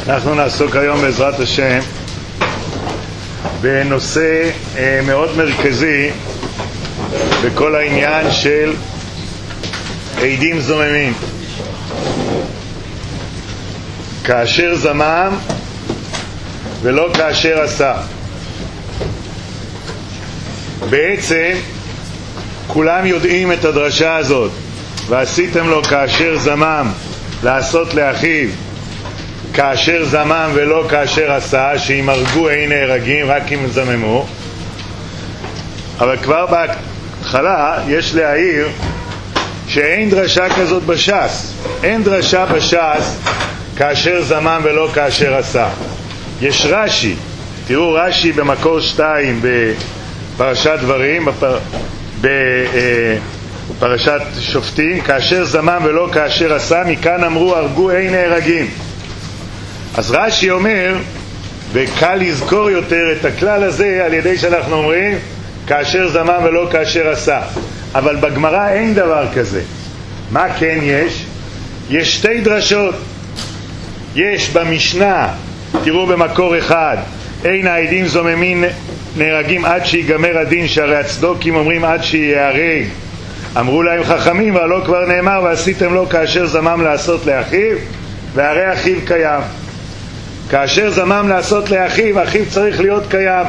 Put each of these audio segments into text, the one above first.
אנחנו נעסוק היום בעזרת השם בנושא מאוד מרכזי בכל העניין של עדים זוממים. כאשר זמם ולא כאשר עשה. בעצם כולם יודעים את הדרשה הזאת, ועשיתם לו כאשר זמם לעשות לאחיו כאשר זמם ולא כאשר עשה, שאם הרגו אין נהרגים רק אם זממו. אבל כבר בהתחלה יש להעיר שאין דרשה כזאת בש"ס. אין דרשה בש"ס כאשר זמם ולא כאשר עשה. יש רש"י, תראו רש"י במקור 2 בפרשת דברים, בפרשת שופטים, כאשר זמם ולא כאשר עשה, מכאן אמרו הרגו אין נהרגים. אז רש"י אומר, וקל לזכור יותר את הכלל הזה על ידי שאנחנו אומרים כאשר זמם ולא כאשר עשה. אבל בגמרא אין דבר כזה. מה כן יש? יש שתי דרשות. יש במשנה, תראו במקור 1, אין העדים זוממים נהרגים עד שיגמר הדין, שהרי הצדוקים אומרים עד שיהרג. אמרו להם חכמים, והלא כבר נאמר ועשיתם לו כאשר זמם לעשות לאחיו והרי אחיו קיים. כאשר זמם לעשות לאחיו, אחיו צריך להיות קיים.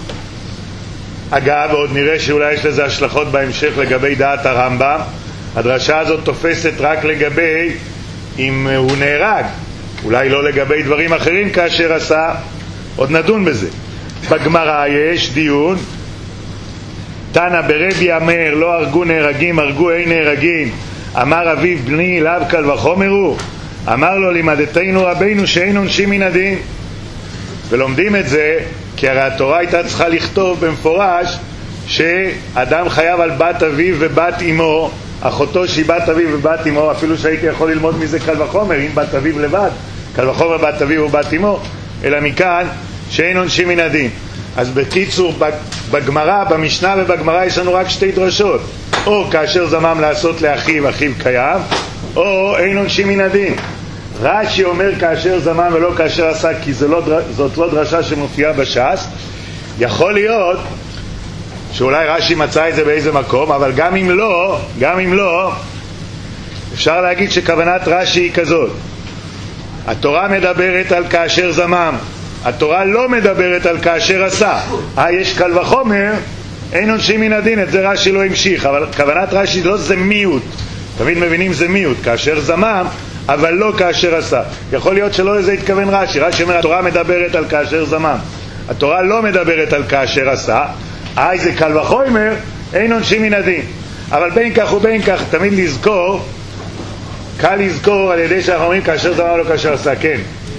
אגב, עוד נראה שאולי יש לזה השלכות בהמשך לגבי דעת הרמב"ם. הדרשה הזאת תופסת רק לגבי אם הוא נהרג, אולי לא לגבי דברים אחרים כאשר עשה. עוד נדון בזה. בגמרא יש דיון, תנא ברבי אמר לא הרגו נהרגים הרגו אין נהרגים, אמר אביו בני לאו קל וחומר הוא, אמר לו לימדתנו רבינו שאין עונשים מן הדין. ולומדים את זה כי הרי התורה הייתה צריכה לכתוב במפורש שאדם חייב על בת אביו ובת אמו, אחותו שהיא בת אביו ובת אמו, אפילו שהייתי יכול ללמוד מזה קל וחומר, אם בת אביו לבד, קל וחומר בת אביו ובת אמו, אלא מכאן שאין עונשים מן הדין. אז בקיצור, בגמרא, במשנה ובגמרא יש לנו רק שתי דרשות, או כאשר זמם לעשות לאחיו, אחיו קיים, או אין עונשים מן הדין. רש"י אומר כאשר זמם ולא כאשר עשה, כי זאת לא דרשה שמופיעה בש"ס. יכול להיות שאולי רש"י מצא את זה באיזה מקום, אבל גם אם לא, אפשר להגיד שכוונת רש"י היא כזאת. התורה מדברת על כאשר זמם, התורה לא מדברת על כאשר עשה. יש קל וחומר, אין עונשים מן הדין, את זה רש"י לא המשיך, אבל כוונת רש"י לא זה מיעוט. תמיד מבינים זה מיעוט, כאשר זמם, אבל לא כאשר עשה. יכול להיות שלא לזה התכוון רש"י. רש"י אומר, התורה מדברת על כאשר זמם, התורה לא מדברת על כאשר עשה. זה קל וחומר, אין עונשים מן הדין. אבל בין כך ובין כך, תמיד לזכור, קל לזכור על ידי שאנחנו אומרים כאשר זמם ולא כאשר עשה. כן.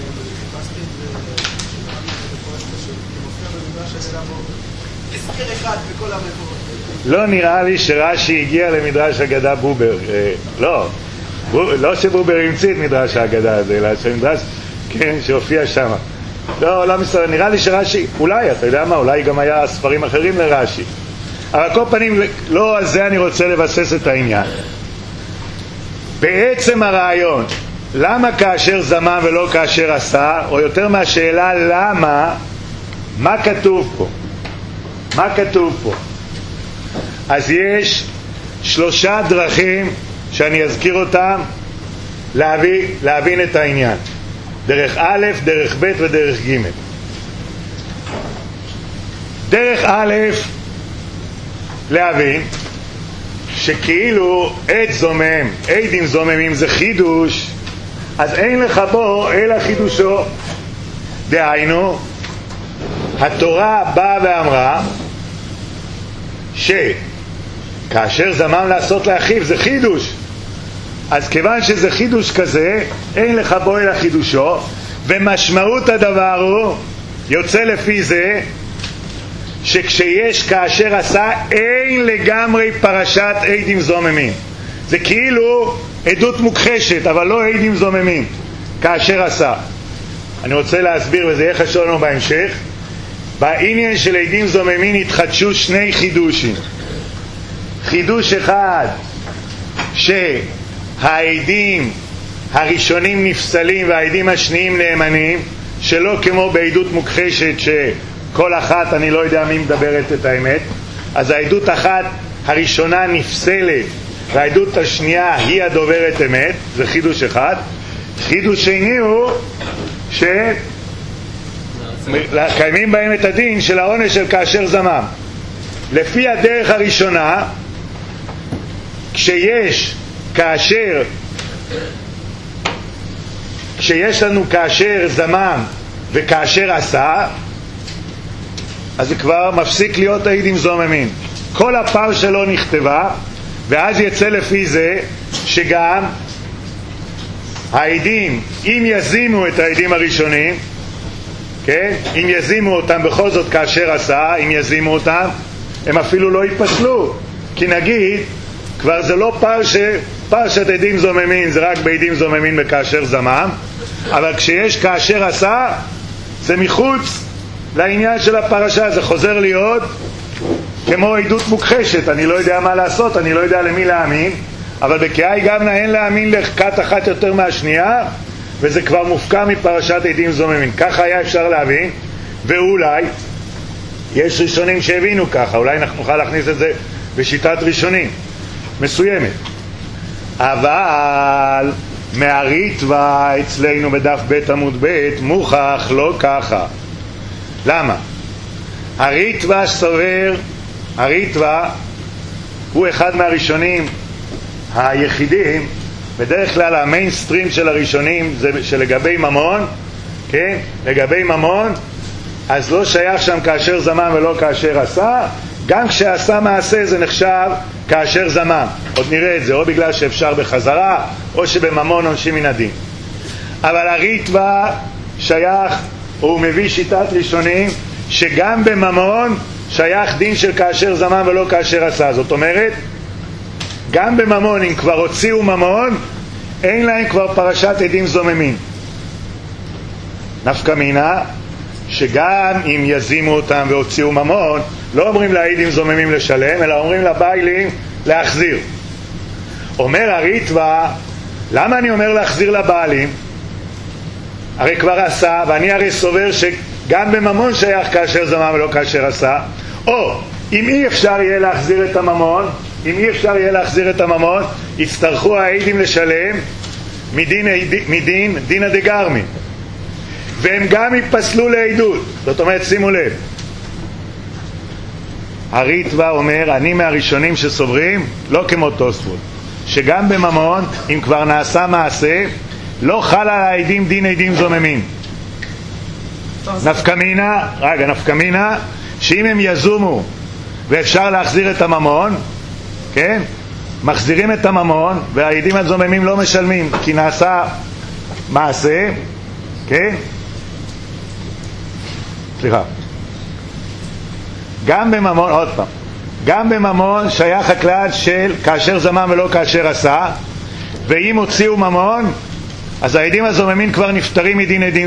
לא נראה לי שרש"י הגיע למדרש אגדה בובר. לא שבובר המציא את מדרש האגדה הזה, אלא שמדרש, כן, שהופיע שם. לא מסתכל, נראה לי שרש"י, אולי, אתה יודע מה, אולי גם היה ספרים אחרים לרש"י. אבל כל פנים, לא על זה אני רוצה לבסס את העניין. בעצם הרעיון, למה כאשר זמם ולא כאשר עשה, או יותר מהשאלה למה, מה כתוב פה? מה כתוב פה? אז יש 3 דרכים שאני אזכיר אותם להבין את העניין. דרך א', דרך ב' ודרך ג'. דרך א', להבין שכאילו עד זומם, עדים זוממים זה חידוש, אז אין לך בו אלא חידושו. דהיינו, התורה באה ואמרה שכאשר זמם לעשות לאחיו זה חידוש, אז כיוון שזה חידוש כזה, אין לך בו אלא חידושו, ומשמעות הדבר הוא, יוצא לפי זה, שכשיש כאשר עשה, אין לגמרי פרשת עדים זוממים. זה כאילו עדות מוכחשת, אבל לא עדים זוממים, כאשר עשה. אני רוצה להסביר, וזה יהיה חשוב לנו בהמשך. בעניין של עדים זוממים התחדשו 2 חידושים. חידוש אחד, שהעדים הראשונים נפסלים והעדים השניים נאמנים, שלא כמו בעדות מוכחשת שכל אחת, אני לא יודע מי מדברת את האמת, אז העדות אחת הראשונה נפסלת והעדות השנייה היא הדוברת אמת, זה חידוש אחד. חידוש שני הוא שקיימים בהם את הדין של העונש של כאשר זמם. לפי הדרך הראשונה, כשיש לנו כאשר זמם וכאשר עשה, אז זה כבר מפסיק להיות העדים זוממים. כל הפר שלו נכתבה, ואז יצא לפי זה שגם העדים, אם יזימו את העדים הראשונים, כן? אם יזימו אותם בכל זאת כאשר עשה, אם יזימו אותם, הם אפילו לא ייפסלו. כי נגיד, כבר זה לא פרשת עדים זוממים, זה רק בעדים זוממים בכאשר זמם, אבל כשיש כאשר עשה, זה מחוץ לעניין של הפרשה, זה חוזר להיות כמו עדות מוכחשת. אני לא יודע מה לעשות, אני לא יודע למי להאמין, אבל בקהי גמנה אין להאמין לכת אחת יותר מהשנייה, וזה כבר מופקע מפרשת עדים זוממים. ככה היה אפשר להבין, ואולי יש ראשונים שהבינו ככה, אולי אנחנו נוכל להכניס את זה בשיטת ראשונים מסוימת. אבל מהריטווה אצלנו בדף ב' עמוד ב' מוכח לא ככה. למה? הריטווה סובר, הריטווה הוא אחד מהראשונים היחידים, בדרך כלל המיינסטרים של הראשונים זה שלגבי ממון, כן? לגבי ממון, אז לא שייך שם כאשר זמם ולא כאשר עשה, גם כשעשה מעשה זה נחשב כאשר זמם. עוד נראה את זה, או בגלל שאפשר בחזרה, או שבממון עונשים מן הדין. אבל הריטווה שייך, הוא מביא שיטת ראשונים, שגם בממון שייך דין של כאשר זמם ולא כאשר עשה. זאת אומרת, גם בממון, אם כבר הוציאו ממון, אין להם כבר פרשת עדים זוממים. נפקא מינה, שגם אם יזימו אותם והוציאו ממון, לא אומרים לעדים זוממים לשלם, אלא אומרים לבעלים להחזיר. אומר הריטווה, למה אני אומר להחזיר לבעלים? הרי כבר עשה, ואני הרי סובר שגם בממון שייך כאשר זמם ולא כאשר עשה. או אם אי אפשר יהיה להחזיר את הממון, יצטרכו העדים לשלם מדין דינא דגרמי, והם גם יפסלו לעדות. זאת אומרת, שימו לב, הריטווה אומר, אני מהראשונים שסוברים, לא כמו תוספות, שגם בממון, אם כבר נעשה מעשה, לא חל על העדים דין עדים זוממים. נפקא מינה, שאם הם יזומו ואפשר להחזיר את הממון, כן? מחזירים את הממון והעדים הזוממים לא משלמים, כי נעשה מעשה, כן? סליחה. גם בממון, עוד פעם, גם בממון שייך הכלל של כאשר זמם ולא כאשר עשה, ואם הוציאו ממון, אז העדים הזוממים כבר נפטרים מדין עדים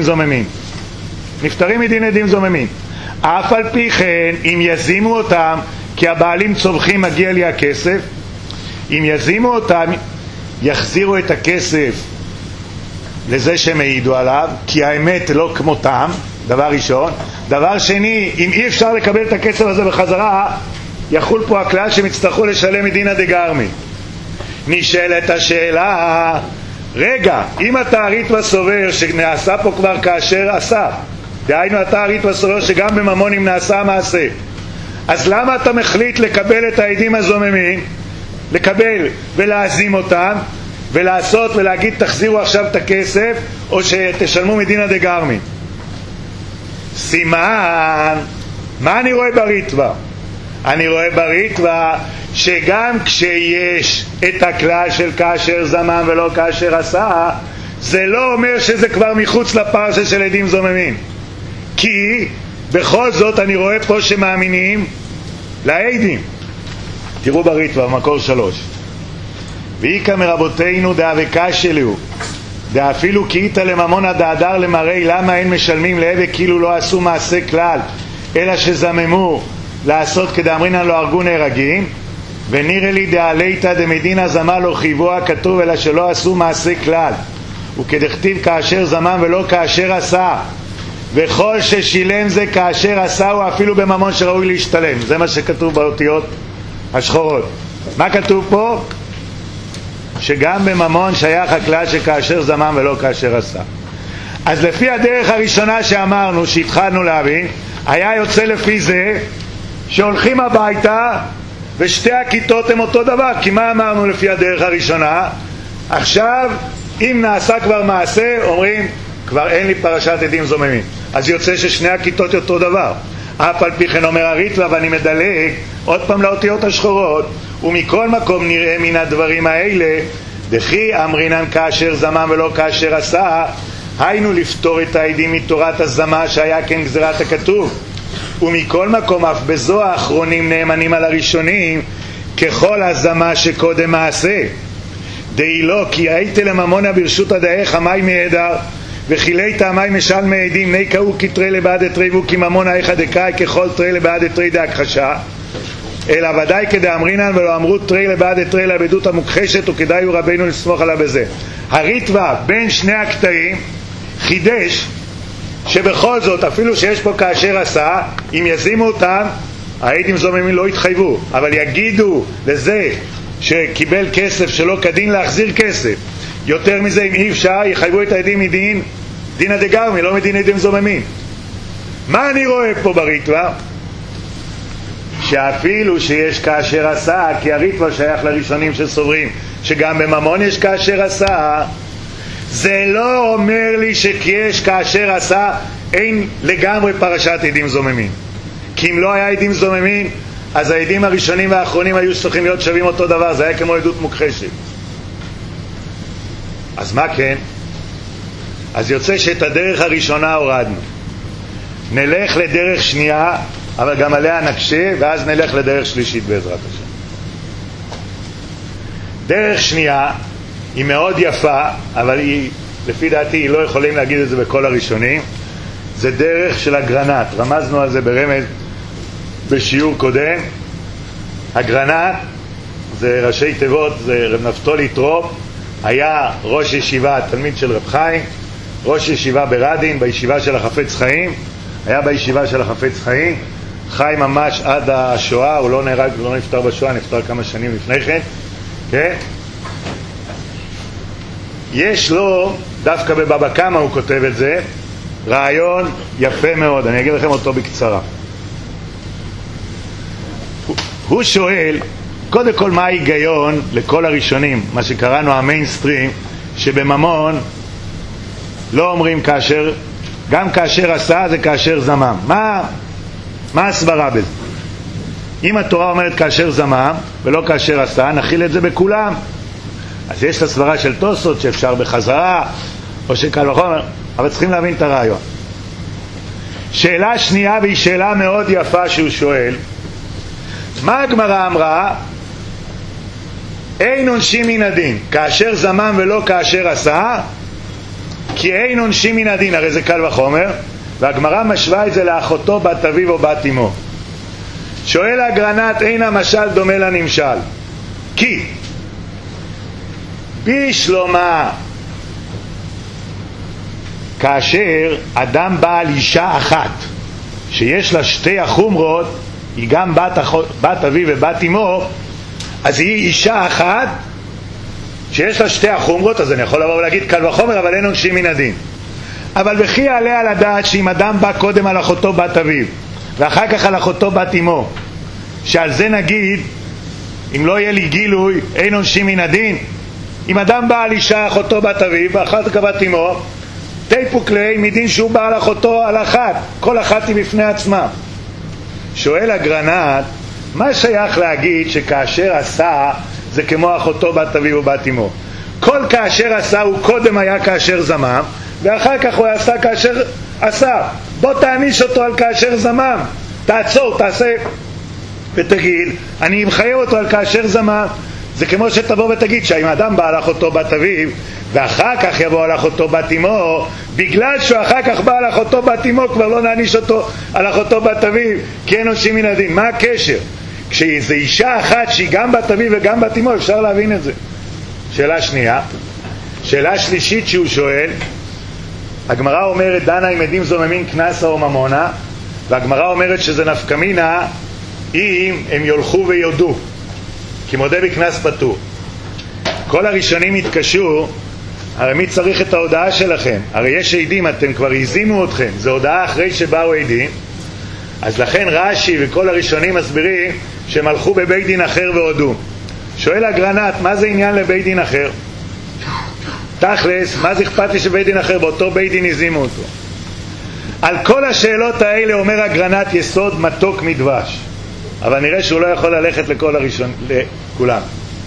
זוממים. אף על פי כן, אם יזימו אותם, כי הבעלים צורכים מגיע לי הכסף, אם יזימו אותם, יחזירו את הכסף לזה שהם העידו עליו, כי האמת לא כמותם, דבר ראשון. דבר שני, אם אי אפשר לקבל את הכסף הזה בחזרה, יחול פה הכלל שהם יצטרכו לשלם מדינא דגרמי. נשאלת השאלה, רגע, אם אתה הריטווה סובר שנעשה פה כבר כאשר עשה, דהיינו אתה הריטווה סובר שגם בממון אם נעשה מעשה, אז למה אתה מחליט לקבל את העדים הזוממים, לקבל ולהזים אותם ולעשות ולהגיד תחזירו עכשיו את הכסף או שתשלמו מדינא דגרמי? סימן, מה אני רואה בריטווה? אני רואה בריטווה שגם כשיש את הכלל של כאשר זמם ולא כאשר עשה, זה לא אומר שזה כבר מחוץ לפרשה של עדים זוממים, כי בכל זאת אני רואה פה שמאמינים לעדים. תראו בריטווה במקור 3, ואיקא מרבותינו דאבקה שלו דאפילו קהיתא לממונא דהדר למראי, למה אין משלמים להבק כאילו לא עשו מעשה כלל אלא שזממו לעשות כדאמרינן לא הרגו נהרגים, ונראה לי דעליתא דמדינא זמה לא חייבוה כתוב אלא שלא עשו מעשה כלל. וכדכתיב כאשר זמם ולא כאשר עשה, וכל ששילם זה כאשר עשה, הוא אפילו בממון שראוי להשתלם. זה מה שכתוב באותיות השחורות. מה כתוב פה? שגם בממון שייך הכלל שכאשר זמם ולא כאשר עשה. אז לפי הדרך הראשונה שאמרנו, שהתחלנו להבין, היה יוצא לפי זה שהולכים הביתה ושתי הכיתות הם אותו דבר. כי מה אמרנו לפי הדרך הראשונה? עכשיו אם נעשה כבר מעשה, אומרים כבר אין לי פרשת עדים זוממים, אז יוצא ששני הכיתות אותו דבר. אף על פי כן אומר הריטב"א, ואני מדלג עוד פעם לאותיות השחורות, ומכל מקום נראה מן הדברים האלה דכי אמרינן כאשר זמם ולא כאשר עשה, היינו לפתור את העדים מתורת הזמה שהיה כן גזירת הכתוב. ומכל מקום אף בזו האחרונים נאמנים על הראשונים ככל הזמה שקודם מעשה. דהי לא כי היית לממונה ברשות הדייך המי מהדר וחילית המי משל מעדים ניקאו כתרי לבעד אתרי וכי ממונה איכה דקאי ככל תרי לבעד אתרי דהכחשה, אלא ודאי כדאמרינן ולא אמרו תרי לבעד אתרי לעבדות המוכחשת, וכדאי הוא רבינו לסמוך עליו בזה. הריטב"א בין שני הקטעים חידש שבכל זאת אפילו שיש פה כאשר עשה, אם ישימו אותם העדים זוממים לא יתחייבו, אבל יגידו לזה שקיבל כסף שלא כדין להחזיר כסף. יותר מזה, אם אי אפשר יחייבו את העדים מדין דינא דגרמי, לא מדין עדים זוממים. מה אני רואה פה בריטב"א? שאפילו שיש כאשר עשה, כי הריטב"א שייך לראשונים שסוברים שגם בממון יש כאשר עשה, זה לא אומר לי שכי יש כאשר עשה אין לגמרי פרשת עדים זוממים. כי אם לא היה עדים זוממים, אז העדים הראשונים והאחרונים היו צריכים להיות שווים אותו דבר, זה היה כמו עדות מוכחשת. אז מה כן? אז יוצא שאת הדרך הראשונה הורדנו, נלך לדרך שנייה, אבל גם עליה נקשה, ואז נלך לדרך שלישית בעזרת השם. דרך שנייה היא מאוד יפה, אבל היא, לפי דעתי, היא לא יכולים להגיד את זה בכל הראשונים. זה דרך של אגרנט, רמזנו על זה ברמז בשיעור קודם. אגרנט זה ראשי תיבות, זה רב נפתולי טרופ, היה ראש ישיבה, תלמיד של רב חיים, ראש ישיבה ברדין, בישיבה של החפץ חיים, היה בישיבה של החפץ חיים, חי ממש עד השואה, הוא לא נהרג, לא נפטר בשואה, נפטר כמה שנים לפני כן, כן? יש לו, דווקא בבבא קמא הוא כותב את זה, רעיון יפה מאוד, אני אגיד לכם אותו בקצרה. הוא שואל, קודם כל מה ההיגיון לכל הראשונים, מה שקראנו המיינסטרים, שבממון לא אומרים כאשר, גם כאשר עשה זה כאשר זמם. מה הסברה בזה? אם התורה אומרת כאשר זמם ולא כאשר עשה, נחיל את זה בכולם. אז יש את הסברה של תוספות שאפשר בחזרה או שקל וחומר, אבל צריכים להבין את הרעיון. שאלה שנייה, והיא שאלה מאוד יפה שהוא שואל, מה הגמרא אמרה? אין עונשים מן הדין כאשר זמם ולא כאשר עשה, כי אין עונשים מן הדין, הרי זה קל וחומר, והגמרא משווה את זה לאחותו בת אביו או בת אמו. שואל אגרנט, אין המשל דומה לנמשל, כי בשלומה כאשר אדם בעל אישה אחת שיש לה שתי החומרות, היא גם בת אביו ובת אמו, אז היא אישה אחת שיש לה שתי החומרות, אז אני יכול לבוא ולהגיד קל וחומר, אבל אין עונשים מן הדין. אבל וכי יעלה על הדעת שאם אדם בא קודם על אחותו בת אביו ואחר כך על אחותו בת אמו, שעל זה נגיד אם לא יהיה לי גילוי אין עונשים מן הדין? אם אדם בא על אישה אחותו בת אביו ואחר כך בת אמו, תיפוק לי מדין שהוא בא על אחותו על אחת, כל אחת היא בפני עצמה. שואל אגרנט, מה שייך להגיד שכאשר עשה זה כמו אחותו בת אביו ובת אמו? כל כאשר עשה הוא קודם היה כאשר זמם, ואחר כך הוא עשה כאשר עשה. בוא תעניש אותו על כאשר זמם, תעצור, תעשה ותגיד אני מחייב אותו על כאשר זמם. זה כמו שתבוא ותגיד שאם אדם בא על אחותו בת אביו ואחר כך יבוא על אחותו בת אמו, בגלל שהוא אחר כך בא על אחותו בת אמו כבר לא נעניש אותו על אחותו בת אביו, כי אין עונשים מן הדין. מה הקשר? כשזו אישה אחת שהיא גם בת אביו וגם בת אמו אפשר להבין את זה. שאלה שנייה, שאלה שלישית שהוא שואל, הגמרא אומרת דנה אם עדים זוממים כנסה או ממונה, והגמרא אומרת שזה נפקמינה אם הם יולכו ויודו, כי מודה בכנס פטור. כל הראשונים התקשו, הרי מי צריך את ההודעה שלכם? הרי יש עדים, אתם כבר הזימו אתכם, זו הודעה אחרי שבאו עדים. אז לכן רש"י וכל הראשונים מסבירים שהם הלכו בבית דין אחר והודו. שואל אגרנט, מה זה עניין לבית דין אחר? תכלס, מה זה אכפת לי שבית דין אחר? באותו בית דין הזימו אותו. על כל השאלות האלה אומר אגרנט יסוד מתוק מדבש, אבל נראה שהוא לא יכול ללכת לכולם.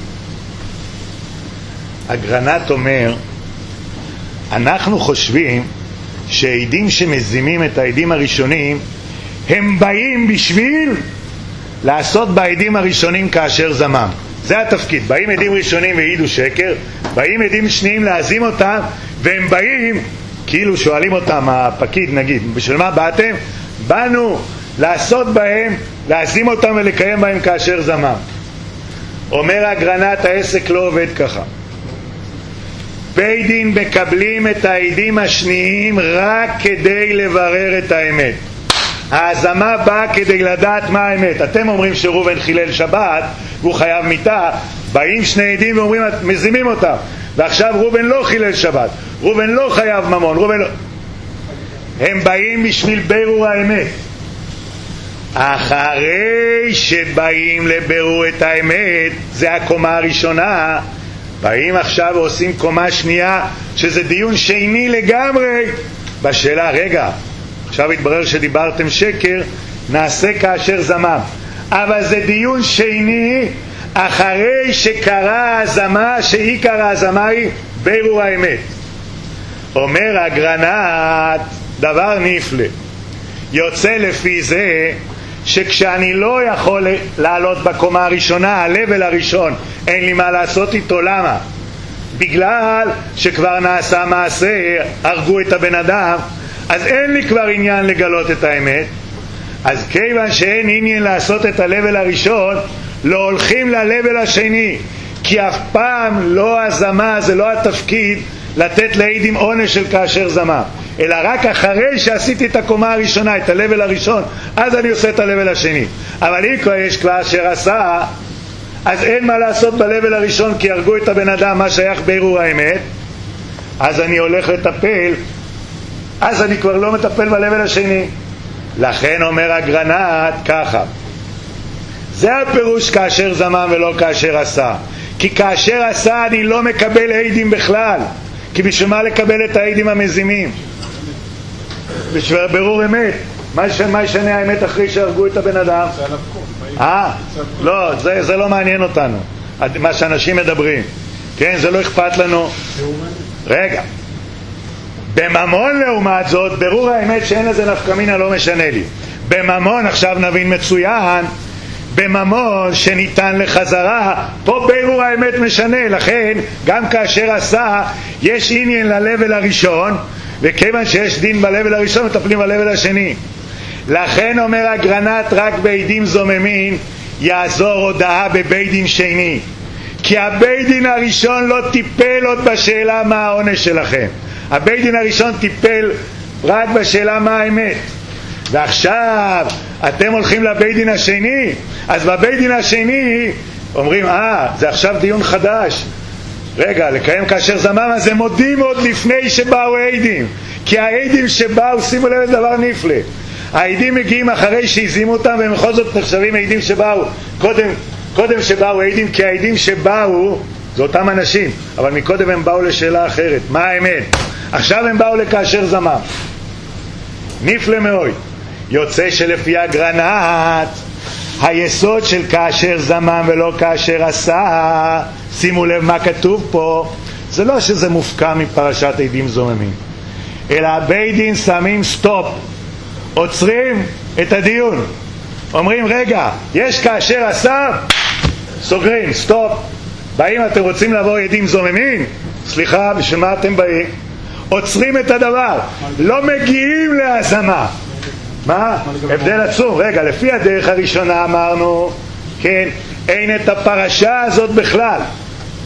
אגרנט אומר, אנחנו חושבים שהעדים שמזימים את העדים הראשונים הם באים בשביל לעשות בעדים הראשונים כאשר זמם. זה התפקיד. באים עדים ראשונים והעידו שקר, באים עדים שניים להזים אותם, והם באים כאילו שואלים אותם הפקיד, נגיד, בשביל מה באתם? באנו לעשות בהם, להזים אותם ולקיים בהם כאשר זמם. אומר אגרנט, העסק לא עובד ככה. בית דין מקבלים את העדים השניים רק כדי לברר את האמת. ההזמה באה כדי לדעת מה האמת. אתם אומרים שראובן חילל שבת והוא חייב מיתה, באים שני עדים ואומרים מזימים אותם, ועכשיו ראובן לא חילל שבת, ראובן לא חייב ממון, ראובן לא... הם באים בשביל בירור האמת. אחרי שבאים לבירור את האמת, זה הקומה הראשונה, באים עכשיו ועושים קומה שנייה, שזה דיון שני לגמרי בשאלה, רגע, עכשיו התברר שדיברתם שקר, נעשה כאשר זמם. אבל זה דיון שני אחרי שקרה הזמה, שעיקר ההזמה היא בירור האמת. אומר אגרנט דבר נפלא, יוצא לפי זה שכשאני לא יכול לעלות בקומה הראשונה, הלבל הראשון, אין לי מה לעשות איתו. למה? בגלל שכבר נעשה מעשה, הרגו את הבן אדם, אז אין לי כבר עניין לגלות את האמת. אז כיוון שאין עניין לעשות את הלבל הראשון, לא הולכים ללבל השני, כי אף פעם לא הזמה, זה לא התפקיד לתת לעדים עונש של כאשר זמה, אלא רק אחרי שעשיתי את הקומה הראשונה, את הלבל הראשון, אז אני עושה את הלבל השני. אבל אם כבר יש כבר אשר עשה, אז אין מה לעשות בלבל הראשון, כי הרגו את הבן אדם, מה שייך בירור האמת, אז אני הולך לטפל, אז אני כבר לא מטפל בלבל השני. לכן אומר אגרנט ככה, זה הפירוש כאשר זמם ולא כאשר עשה, כי כאשר עשה אני לא מקבל עדים בכלל, כי בשביל מה לקבל את העדים המזימים? בשביל בירור אמת. מה ישנה האמת אחרי שהרגו את הבן אדם? לא, זה לא מעניין אותנו, מה שאנשים מדברים, כן, זה לא אכפת לנו. רגע, בממון לעומת זאת, ברור האמת שאין לזה נפקמינה לא משנה לי. בממון, עכשיו נבין מצוין, בממון שניתן לחזרה, פה ברור האמת משנה. לכן גם כאשר עשה יש עניין ללבל הראשון, וכיוון שיש דין בלבל הראשון מטפלים בלבל השני. לכן אומר אגרנט, רק בעדים זוממים יעזור הודעה בבית דין שני, כי הבית דין הראשון לא טיפל עוד בשאלה מה העונש שלכם. הבית דין הראשון טיפל רק בשאלה מה האמת, ועכשיו אתם הולכים לבית דין השני, אז בבית דין השני אומרים זה עכשיו דיון חדש. רגע, לקיים כאשר זמם, אז הם מודים עוד לפני שבאו העדים, כי העדים שבאו, שימו לב לדבר נפלא, העדים מגיעים אחרי שהזימו אותם, והם בכל זאת נחשבים העדים שבאו קודם שבאו העדים, כי העדים שבאו זה אותם אנשים, אבל מקודם הם באו לשאלה אחרת, מה האמת? עכשיו הם באו לכאשר זמם. נפלא מאוד. יוצא שלפי אגרנט היסוד של כאשר זמם ולא כאשר עשה, שימו לב מה כתוב פה, זה לא שזה מופקע מפרשת עדים זוממים, אלא בית דין שמים סטופ, עוצרים את הדיון, אומרים רגע, יש כאשר עשה, סוגרים, סטופ. באים, אתם רוצים לבוא עדים זוממים? סליחה, בשביל מה אתם באים? עוצרים את הדבר, לא מגיעים להזמה. מה? הבדל עצום. רגע, לפי הדרך הראשונה אמרנו, כן, אין את הפרשה הזאת בכלל,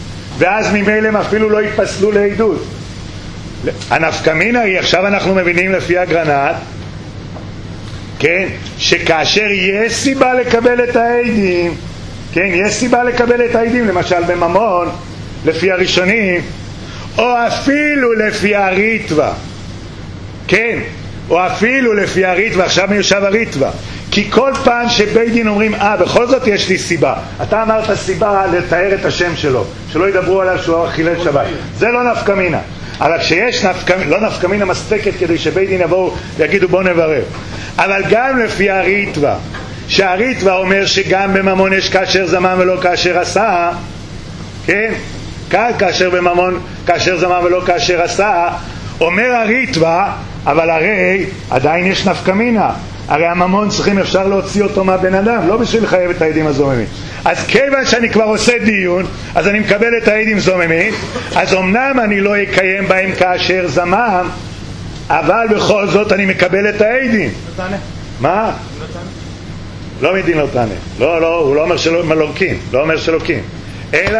ואז ממילא הם אפילו לא יתפסלו לעדות. הנפקמינה היא, עכשיו אנחנו מבינים לפי אגרנט, כן, שכאשר יש סיבה לקבל את העדים, כן, יש סיבה לקבל את העדים, למשל בממון, לפי הראשונים, או אפילו לפי הריטווה, כן, או אפילו לפי הריטווה, עכשיו מיושב הריטווה, כי כל פעם שבית דין אומרים, בכל זאת יש לי סיבה, אתה אמרת סיבה לתאר את השם שלו, שלא ידברו עליו שהוא חילל שבת, זה לא נפקמינה. אבל כשיש לא נפקמינה מספקת כדי שבית דין יבואו ויגידו בוא נברר. אבל גם לפי הריטווה, שהריטווה אומר שגם בממון יש כאשר זמן ולא כאשר עשה, כן? כאשר בממון כאשר זמן ולא כאשר עשה, אומר הריטווה, אבל הרי עדיין יש נפקמינה, הרי הממון צריכים, אפשר להוציא אותו מהבן אדם, לא בשביל לחייב את העדים הזוממים. אז כיוון שאני כבר עושה דיון, אז אני מקבל את העדים זוממים, אז אמנם אני לא אקיים בהם כאשר זמם, אבל בכל זאת אני מקבל את העדים. לא תענה. מה? לא מדין לא תענה. לא, הוא לא אומר שלא מלוקים, לא אומר שלוקים. אלא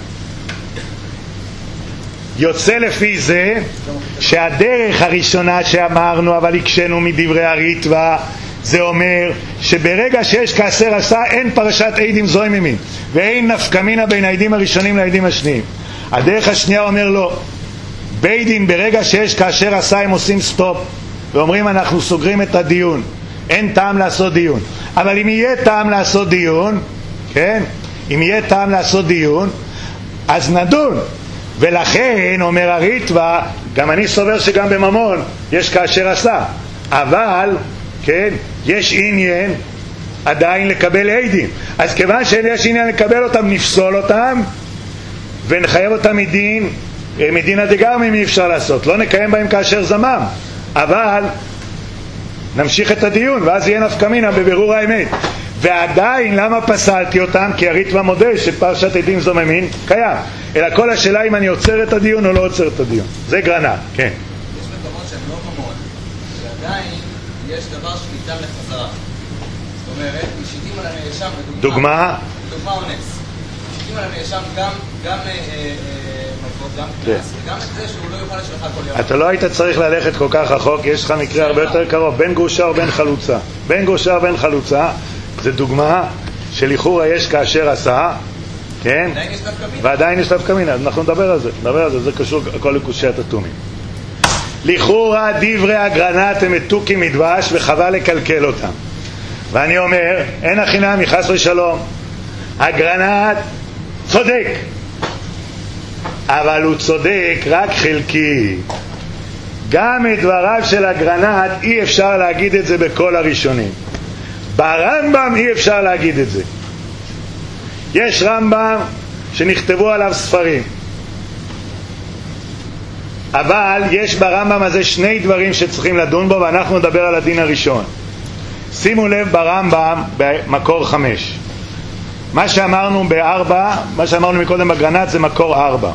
יוצא לפי זה שהדרך הראשונה שאמרנו, אבל הקשנו מדברי הריטווה, זה אומר שברגע שיש כאשר עשה אין פרשת עדים זוממים ואין נפקמינה בין העדים הראשונים לעדים השניים. הדרך השנייה אומר לו, בית דין ברגע שיש כאשר עשה הם עושים סטופ ואומרים אנחנו סוגרים את הדיון, אין טעם לעשות דיון. אבל אם יהיה טעם לעשות דיון, כן, אם יהיה טעם לעשות דיון אז נדון. ולכן אומר הריטווה, גם אני סובר שגם בממון יש כאשר עשה, אבל כן, יש עניין עדיין לקבל עדים. אז כיוון שיש עניין לקבל אותם, נפסול אותם ונחייב אותם מדין הדגרמים אי אפשר לעשות, לא נקיים בהם כאשר זמם, אבל נמשיך את הדיון ואז יהיה נפקמינה בבירור האמת. ועדיין למה פסלתי אותם? כי הריטווה מודה שפרשת עדים זוממים קיים, אלא כל השאלה אם אני עוצר את הדיון או לא עוצר את הדיון. זה גרנט, כן. יש מקומות שהם לא ממון ועדיין יש דבר שניתן לחזרה, זאת אומרת משיתים על הנאשם דוגמה אונס, משיתים על הנאשם גם מלכות, גם כנס וגם את זה שהוא לא יוכל לשלחה כל יום. אתה לא היית צריך ללכת כל כך רחוק, יש לך מקרה הרבה יותר קרוב, בין גרושה או בין חלוצה. בין גרושה או בין חלוצה זה דוגמה שלכאורה יש כאשר עשה, כן? ועדיין יש נפקמינה, אז אנחנו נדבר על זה, זה קשור הכל לקושיית התומים. לכאורה דברי אגרנט הם מתוקים מדבש וחבל לקלקל אותם, ואני אומר אין החינם חס ושלום, אגרנט צודק, אבל הוא צודק רק חלקי. גם את דבריו של אגרנט אי אפשר להגיד את זה בכל הראשונים, ברמב"ם אי אפשר להגיד את זה. יש רמב"ם שנכתבו עליו ספרים, אבל יש ברמב"ם הזה שני דברים שצריכים לדון בו, ואנחנו נדבר על הדין הראשון. שימו לב ברמב"ם במקור 5, מה שאמרנו מה שאמרנו מקודם בגרנט זה מקור 4,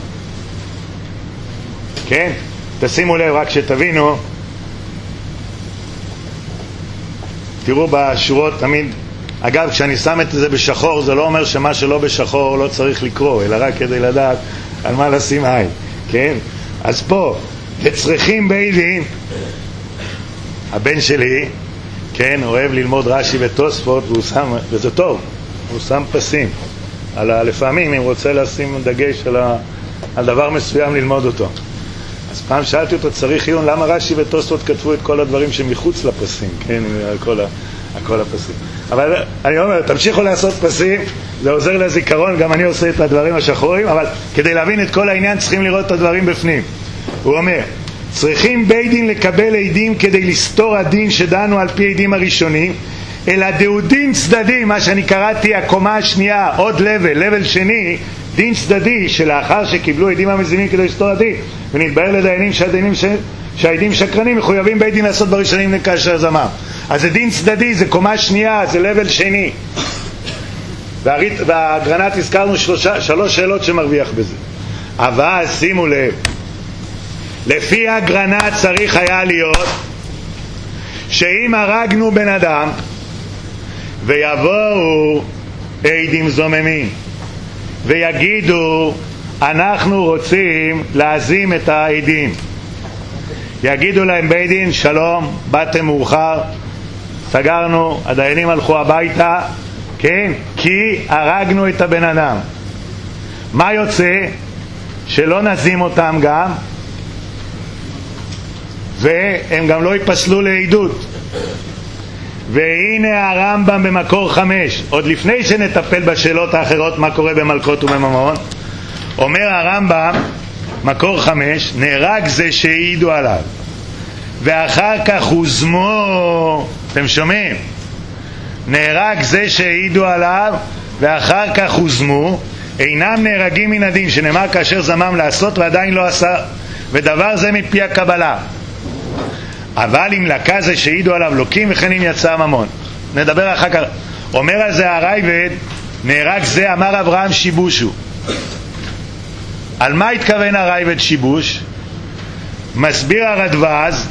כן? תשימו לב רק שתבינו, תראו בשורות תמיד, אגב כשאני שם את זה בשחור זה לא אומר שמה שלא בשחור לא צריך לקרוא, אלא רק כדי לדעת על מה לשים עין, כן? אז פה צריכים בית דין, הבן שלי, כן, אוהב ללמוד רש"י ותוספות, וזה טוב, הוא שם פסים לפעמים אם רוצה לשים דגש על דבר מסוים ללמוד אותו. אז פעם שאלתי אותו, צריך עיון, למה רש"י ותוספות כתבו את כל הדברים שמחוץ לפסים, כן, כל הפסים. אבל אני אומר, תמשיכו לעשות פסים, זה עוזר לזיכרון, גם אני עושה את הדברים השחורים, אבל כדי להבין את כל העניין צריכים לראות את הדברים בפנים. הוא אומר, צריכים בית דין לקבל עדים כדי לסתור הדין שדנו על פי עדים הראשונים, אלא דין צדדי, מה שאני קראתי הקומה השנייה, עוד לבל שני, דין צדדי שלאחר שקיבלו עדים המזינים כדי לסתור הדין, ונתבהר לדיינים שהעדים שקרנים מחויבים בית דין לעשות בראשונים כאשר זמם. אז זה דין צדדי, זה קומה שנייה, זה לבל שני. והגרנט הזכרנו שלוש שאלות שמרוויח בזה. אבל שימו לב, לפי הגרנט צריך היה להיות שאם הרגנו בן אדם ויבואו עדים זוממים ויגידו אנחנו רוצים להזים את העדים. יגידו להם בית דין, שלום, באתם מאוחר, סגרנו, הדיינים הלכו הביתה, כן? כי הרגנו את הבן אדם. מה יוצא? שלא נזים אותם גם, והם גם לא ייפסלו לעדות. והנה הרמב"ם במקור 5, עוד לפני שנטפל בשאלות האחרות מה קורה במלכות ובממון, אומר הרמב"ם מקור 5, נהרג זה שהעידו עליו ואחר כך הוזמו. אתם שומעים? נהרג זה שהעידו עליו ואחר כך הוזמו, אינם נהרגים מן הדין, שנאמר כאשר זמם לעשות ועדיין לא עשה, ודבר זה מפי הקבלה. אבל אם לקה זה שהעידו עליו לוקים וכן אם יצא ממון. נדבר אחר כך. אומר על זה הרייבד, נהרג זה אמר אברהם שיבושו. על מה התכוון הרייבד שיבוש? מסביר הרדווז,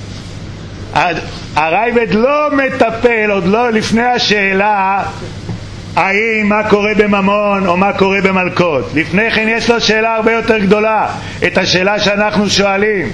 הרייבד לא מטפל, עוד לא לפני השאלה האם מה קורה בממון או מה קורה במלכות. לפני כן יש לו שאלה הרבה יותר גדולה, את השאלה שאנחנו שואלים,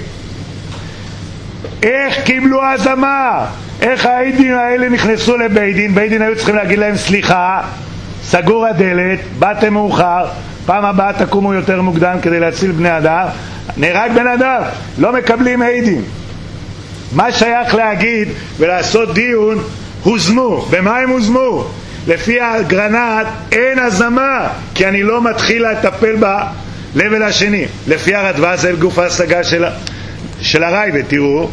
איך קיבלו הזמה? איך העדים האלה נכנסו לבית דין? בית דין היו צריכים להגיד להם סליחה, סגור הדלת, באתם מאוחר, פעם הבאה תקומו יותר מוקדם כדי להציל בני אדם. נהרג בן אדם, לא מקבלים עדים. מה שייך להגיד ולעשות דיון? הוזמו. במה הם הוזמו? לפי הגרנט אין הזמה, כי אני לא מתחיל לטפל בלבל השני. לפי הרדווז זה גוף ההשגה של הרייבד. תראו,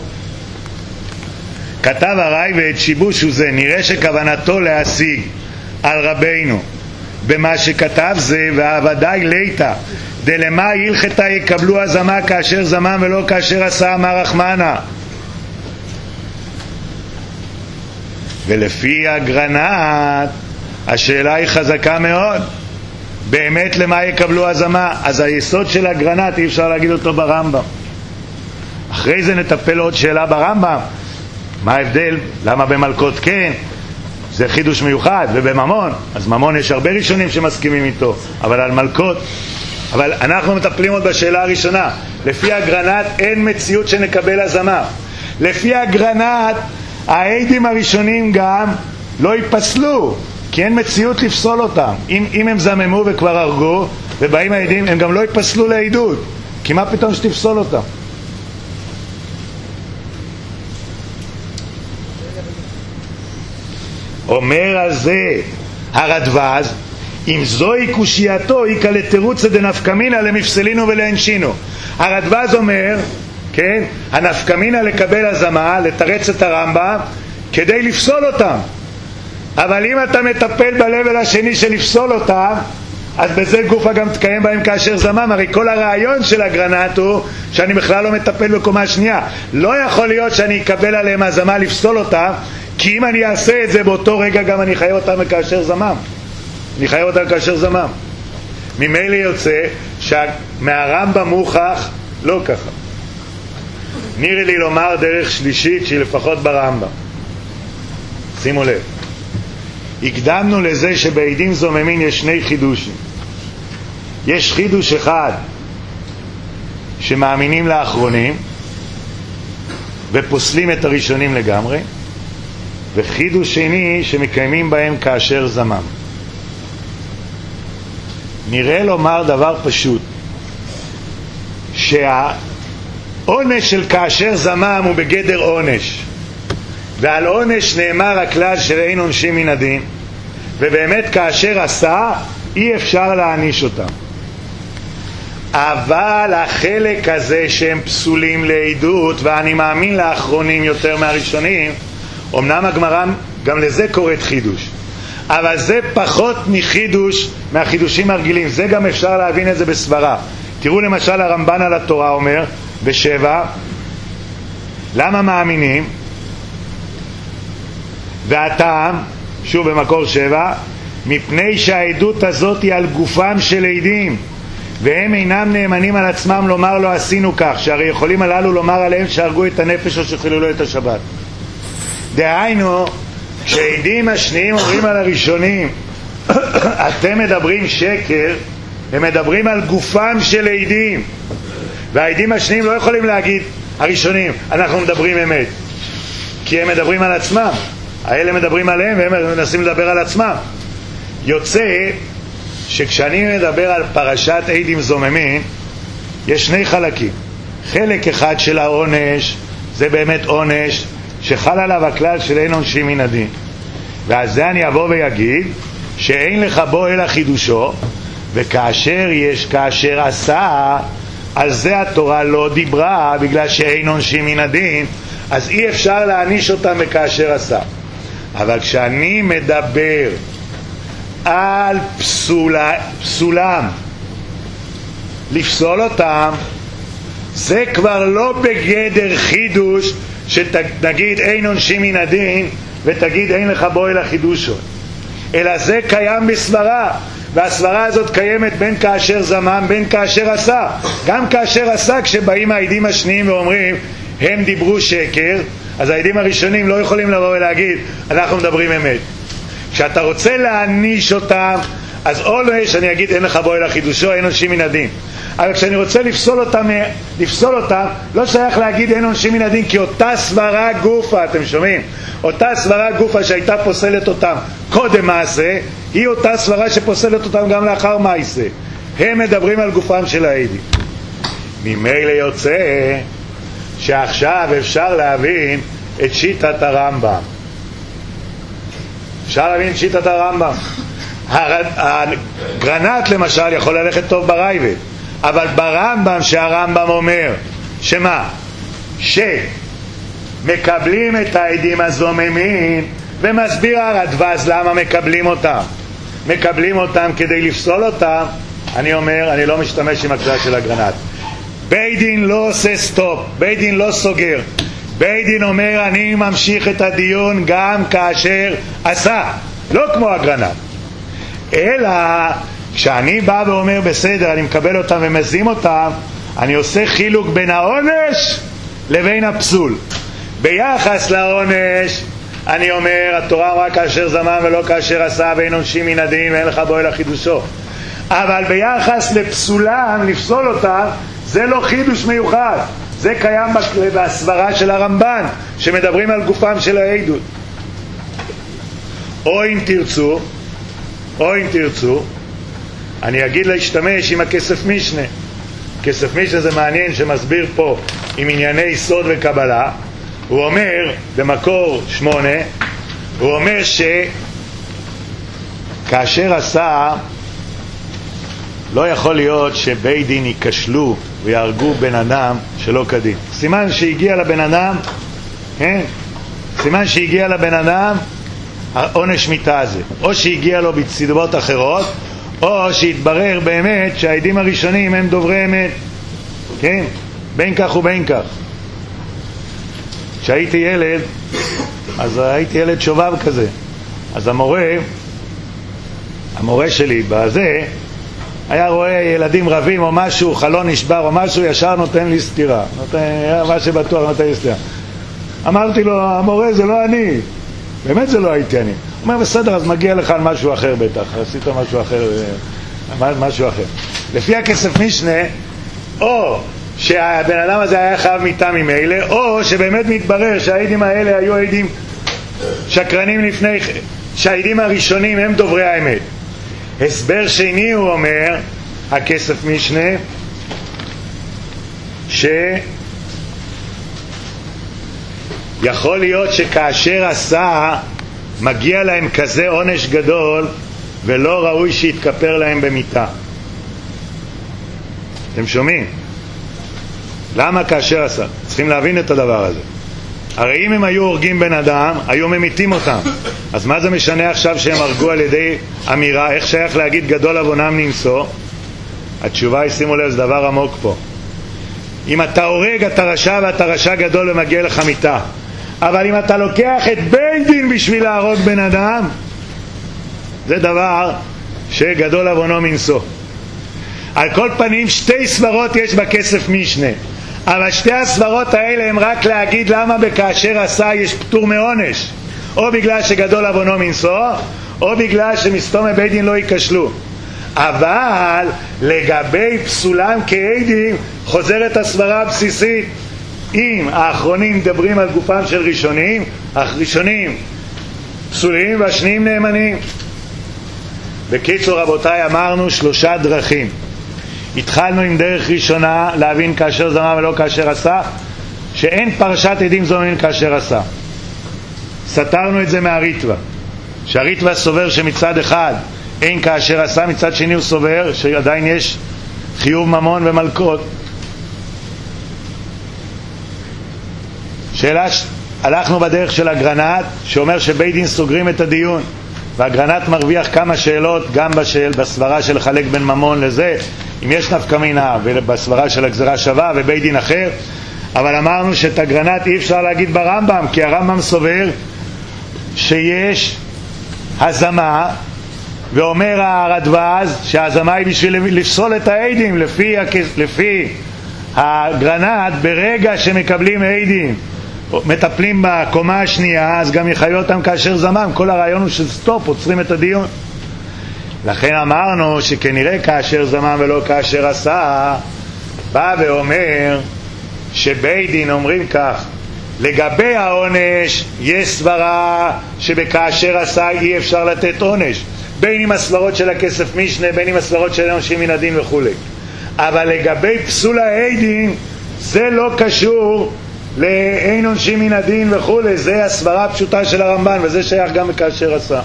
כתב הרייבד שיבוש הוא זה, נראה שכוונתו להשיג על רבינו במה שכתב זה, והוודאי ליטה דלמה הלכתה יקבלו הזמה כאשר זמם ולא כאשר עשה אמר רחמנה. ולפי הגרנט השאלה היא חזקה מאוד, באמת למה יקבלו הזמה? אז היסוד של הגרנט אי אפשר להגיד אותו ברמב"ם. אחרי זה נטפל עוד שאלה ברמב"ם, מה ההבדל? למה במלכות כן? זה חידוש מיוחד, ובממון, אז ממון יש הרבה ראשונים שמסכימים איתו, אבל על מלכות, אבל אנחנו מטפלים עוד בשאלה הראשונה. לפי הגרנט אין מציאות שנקבל הזמה. לפי הגרנט העדים הראשונים גם לא ייפסלו, כי אין מציאות לפסול אותם. אם הם זממו וכבר הרגו ובאים העדים, הם גם לא ייפסלו לעדות, כי מה פתאום שתפסול אותם? אומר על זה הרדווז, אם זוהי קושייתו איקה לתירוצא דנפקמינה למפסלינו ולהנשינו. הרדווז אומר, כן, הנפקמינה לקבל הזמה, לתרץ את הרמב"ם כדי לפסול אותם. אבל אם אתה מטפל בלבל השני של לפסול אותם, אז בזה גופה גם תקיים בהם כאשר זמם. הרי כל הרעיון של הגרנט הוא שאני בכלל לא מטפל בקומה שנייה. לא יכול להיות שאני אקבל עליהם הזמה לפסול אותם, כי אם אני אעשה את זה באותו רגע גם אני חייב אותם כאשר זמם. אני חייב אותם כאשר זמם. ממילא יוצא שמהרמב"ם מוכח לא ככה. נראה לי לומר דרך שלישית שהיא לפחות ברמב"ם. שימו לב, הקדמנו לזה שבעדים זוממים יש שני חידושים. יש חידוש אחד שמאמינים לאחרונים ופוסלים את הראשונים לגמרי, וחידוש שני שמקיימים בהם כאשר זמם. נראה לומר דבר פשוט, שהעונש של כאשר זמם הוא בגדר עונש, ועל עונש נאמר הכלל של אין עונשים מן הדין, ובאמת כאשר עשה אי אפשר להעניש אותם. אבל החלק הזה שהם פסולים לעדות, ואני מאמין לאחרונים יותר מהראשונים, אמנם הגמרא גם לזה קוראת חידוש, אבל זה פחות מחידוש מהחידושים הרגילים. זה גם אפשר להבין את זה בסברה. תראו למשל הרמב"ן על התורה אומר בשבע, למה מאמינים? והטעם, שוב במקור 7, מפני שהעדות הזאת היא על גופם של עדים, והם אינם נאמנים על עצמם לומר לא עשינו כך, שהרי יכולים הללו לומר עליהם שהרגו את הנפש או שחיללו את השבת. דהיינו, כשעדים השניים אומרים על הראשונים אתם מדברים שקר, הם מדברים על גופם של עדים, והעדים השניים לא יכולים להגיד, הראשונים, אנחנו מדברים אמת, כי הם מדברים על עצמם. האלה מדברים עליהם והם מנסים לדבר על עצמם. יוצא שכשאני מדבר על פרשת עדים זוממים, יש שני חלקים. חלק אחד של העונש, זה באמת עונש שחל עליו הכלל של אין עונשים מן הדין, ועל זה אני אבוא ויגיד שאין לך בו אלא חידושו, וכאשר עשה, על זה התורה לא דיברה, בגלל שאין עונשים מן הדין, אז אי אפשר להעניש אותם בכאשר עשה. אבל כשאני מדבר על פסולם, לפסול אותם, זה כבר לא בגדר חידוש שתגיד אין עונשים מן הדין ותגיד אין לך בו אלא חידושו, אלא זה קיים בסברה, והסברה הזאת קיימת בין כאשר זמם בין כאשר עשה. גם כאשר עשה, כשבאים העדים השניים ואומרים הם דיברו שקר, אז העדים הראשונים לא יכולים לבוא ולהגיד אנחנו מדברים אמת. כשאתה רוצה להעניש אותם, אז עונש אני אגיד אין לך בו אלא חידושו, אין עונשים מן הדין. אבל כשאני רוצה לפסול אותם, לא שייך להגיד אין עונשים מן הדין, כי אותה סברה גופה, אתם שומעים? אותה סברה גופה שהייתה פוסלת אותם קודם מעשה, היא אותה סברה שפוסלת אותם גם לאחר מעשה. הם מדברים על גופם של העדים. ממילא יוצא שעכשיו אפשר להבין את שיטת הרמב"ם. אפשר להבין את שיטת הרמב"ם. הגרנט למשל יכול ללכת טוב ברייבד, אבל ברמב"ם שהרמב"ם אומר שמה? שמקבלים את העדים הזוממים, ומסביר הרדב"ז למה מקבלים אותם. מקבלים אותם כדי לפסול אותם. אני אומר, אני לא משתמש עם הקריאה של הגרנט. בית דין לא עושה סטופ, בית דין לא סוגר. בית דין אומר אני ממשיך את הדיון גם כאשר עשה, לא כמו הגרנט. אלא כשאני בא ואומר בסדר, אני מקבל אותם ומזים אותם, אני עושה חילוק בין העונש לבין הפסול. ביחס לעונש אני אומר התורה אמרה כאשר זמם ולא כאשר עשה, ואין עונשים מן הדין ואין לך בו אלא חידושו. אבל ביחס לפסולם, לפסול אותם, זה לא חידוש מיוחד, זה קיים בסברה של הרמב"ן שמדברים על גופם של העדות. או אם תרצו אני אגיד להשתמש עם הכסף משנה. כסף משנה זה מעניין, שמסביר פה עם ענייני סוד וקבלה. הוא אומר במקור 8, הוא אומר שכאשר עשה, לא יכול להיות שבית דין ייכשלו ויהרגו בן אדם שלא כדין. סימן שהגיע לבן אדם, כן? סימן שהגיע לבן אדם העונש מיתה הזה, או שהגיע לו בצדבות אחרות, או שהתברר באמת שהעדים הראשונים הם דוברי אמת, כן? בין כך ובין כך. כשהייתי ילד, אז הייתי ילד שובב כזה, אז המורה שלי בזה היה רואה ילדים רבים או משהו, חלון נשבר או משהו, ישר נותן לי סתירה, מה שבטוח נותן לי סתירה. אמרתי לו, המורה זה לא אני, באמת זה לא הייתי אני. הוא אומר בסדר, אז מגיע לך על משהו אחר בטח, עשית משהו אחר. לפי הכסף משנה, או שהבן אדם הזה היה חייב מיתה ממילא, או שבאמת מתברר שהעדים האלה היו עדים שקרנים לפני, שהעדים הראשונים הם דוברי האמת. הסבר שני הוא אומר, הכסף משנה, שיכול להיות שכאשר עשה מגיע להם כזה עונש גדול ולא ראוי שיתכפר להם במיתה. אתם שומעים? למה כאשר עשה? צריכים להבין את הדבר הזה. הרי אם הם היו הורגים בן אדם, היו ממיתים אותם. אז מה זה משנה עכשיו שהם הרגו על ידי אמירה? איך שייך להגיד גדול עוונם נמסור? התשובה היא, שימו לב, זה דבר עמוק פה. אם אתה הורג, אתה רשע, ואתה רשע גדול ומגיע לך מיתה. אבל אם אתה לוקח את בית דין בשביל להרוג בן אדם, זה דבר שגדול עוונו מנשוא. על כל פנים, שתי סברות יש בכסף משנה, אבל שתי הסברות האלה הם רק להגיד למה בכאשר עשה יש פטור מעונש, או בגלל שגדול עוונו מנשוא, או בגלל שמסתום בית דין לא ייכשלו. אבל לגבי פסולם כעדים חוזרת הסברה הבסיסית. אם האחרונים מדברים על גופם של ראשונים, הראשונים פסולים והשניים נאמנים. בקיצור רבותיי, אמרנו 3 דרכים. התחלנו עם דרך ראשונה, להבין כאשר זמם ולא כאשר עשה, שאין פרשת עדים זוממים כאשר עשה. סתרנו את זה מהריטווה, שהריטווה סובר שמצד אחד אין כאשר עשה, מצד שני הוא סובר שעדיין יש חיוב ממון ומלכות. הלכנו בדרך של הגרנט, שאומר שבית דין סוגרים את הדיון, והגרנט מרוויח כמה שאלות, גם בסברה של לחלק בין ממון לזה, אם יש נפקא מינה, ובסברה של הגזרה שווה ובית דין אחר. אבל אמרנו שאת הגרנט אי אפשר להגיד ברמב"ם, כי הרמב"ם סובר שיש הזמה, ואומר הרדב"ז שההזמה היא בשביל לפסול את העדים. לפי הגרנט, ברגע שמקבלים עדים מטפלים בקומה השנייה, אז גם יחיו אותם כאשר זמם. כל הרעיון הוא של סטופ, עוצרים את הדיון. לכן אמרנו שכנראה כאשר זמם ולא כאשר עשה, בא ואומר שבית דין אומרים כך, לגבי העונש יש סברה שבכאשר עשה אי אפשר לתת עונש, בין עם הסברות של הכסף משנה, בין עם הסברות של עונשים מן הדין וכו'. אבל לגבי פסול העדים זה לא קשור לאין עונשים מן הדין וכו', זה הסברה הפשוטה של הרמב"ן, וזה שייך גם בכאשר עשה.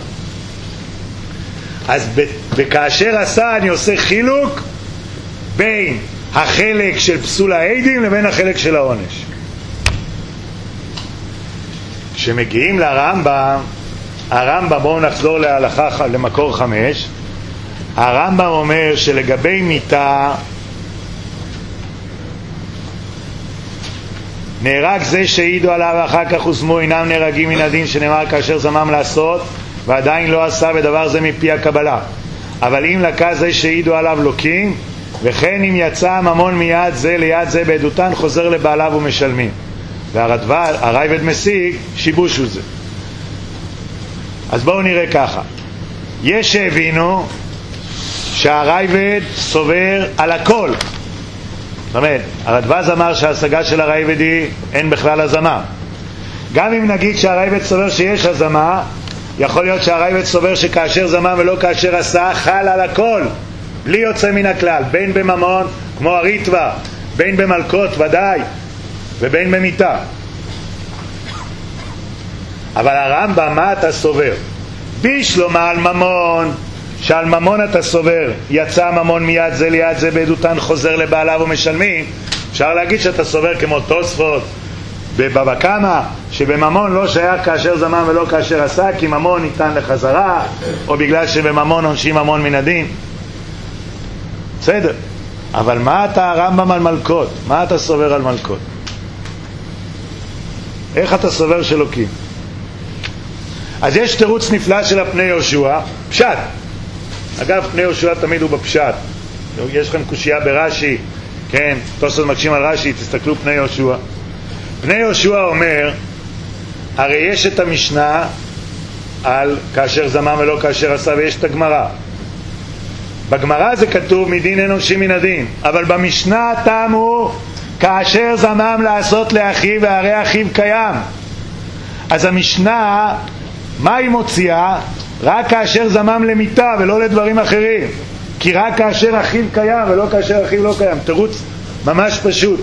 אז בכאשר עשה אני עושה חילוק בין החלק של פסול העדים לבין החלק של העונש. כשמגיעים לרמב"ם, בואו נחזור להלכה למקור 5. הרמב"ם אומר שלגבי מיתה נהרג זה שהעידו עליו ואחר כך הושמו, אינם נהרגים מן הדין שנאמר כאשר זמם לעשות ועדיין לא עשה, ודבר זה מפי הקבלה. אבל אם לקה זה שהעידו עליו לוקים, וכן אם יצא הממון מיד זה ליד זה בעדותן, חוזר לבעליו ומשלמים. והרייבד משיג שיבוש הוא זה. אז בואו נראה ככה. יש שהבינו שהרייבד סובר על הכל. זאת אומרת, הרדב"ז אמר שההשגה של הרייבד היא אין בכלל הזמה. גם אם נגיד שהרייבד סובר שיש הזמה, יכול להיות שהרייבד סובר שכאשר זמם ולא כאשר עשה חל על הכל, בלי יוצא מן הכלל, בין בממון כמו הריטווה, בין במלכות ודאי, ובין במיתה. אבל הרמב"ם, מה אתה סובר? בשלומה על ממון, שעל ממון אתה סובר יצא ממון מיד זה ליד זה בעדותן, חוזר לבעליו ומשלמים. אפשר להגיד שאתה סובר כמו תוספות בבבא קמא, שבממון לא שייך כאשר זמם ולא כאשר עשה, כי ממון ניתן לחזרה, או בגלל שבממון עונשים ממון מן הדין. בסדר, אבל מה אתה הרמב"ם על מלכות? מה אתה סובר על מלכות? איך אתה סובר שלוקים? אז יש תירוץ נפלא של הפני יהושע, פשט. אגב, פני יהושע תמיד הוא בפשט. יש לכם קושייה ברש"י, כן, תוספות מקשים על רש"י, תסתכלו פני יהושע. פני יהושע אומר, הרי יש את המשנה על כאשר זמם ולא כאשר עשה, ויש את הגמרא. בגמרא זה כתוב מדין אין עונשים מן הדין, אבל במשנה הטעם הוא כאשר זמם לעשות לאחיו והרי אחיו קיים. אז המשנה, מה היא מוציאה? רק כאשר זמם למיתה ולא לדברים אחרים, כי רק כאשר אחיו קיים ולא כאשר אחיו לא קיים. תירוץ ממש פשוט.